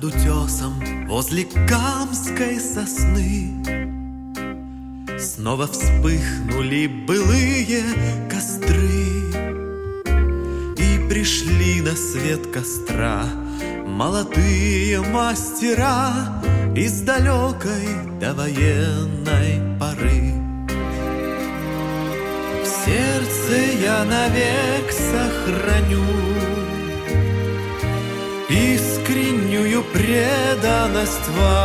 Над утесом возле камской сосны снова вспыхнули былые костры, и пришли на свет костра молодые мастера из далекой довоенной поры. В сердце я навек сохраню искреннюю преданность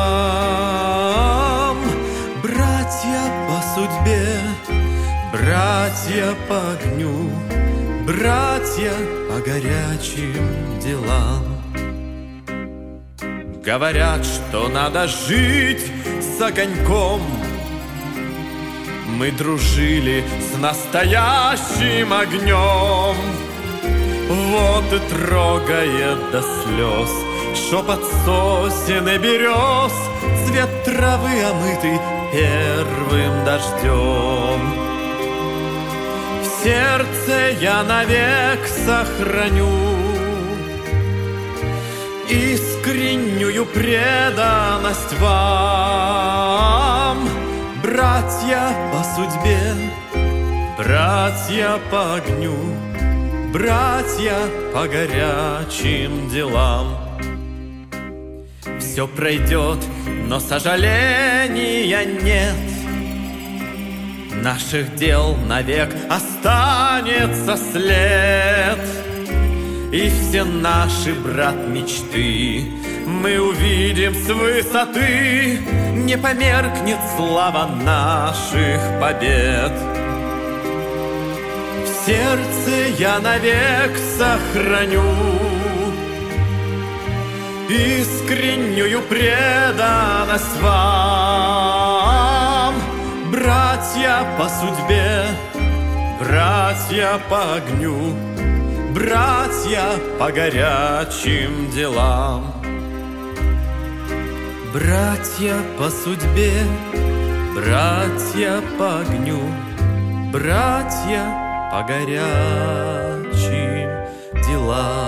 вам, братья по судьбе, братья по огню, братья по горячим делам. Говорят, что надо жить с огоньком. Мы дружили с настоящим огнем. Вот и трогает до слез шепот сосен и берез, цвет травы, омытый первым дождем. В сердце я навек сохраню искреннюю преданность вам, братья по судьбе, братья по огню, братья по горячим делам. Все пройдет, но сожаления нет. Наших дел навек останется след. И все наши, брат, мечты мы увидим с высоты. Не померкнет слава наших побед. В сердце я навек сохраню искреннюю преданность вам, братья по судьбе, братья по огню, братья по горячим делам. Братья по судьбе, братья по огню, братья по горячим делам.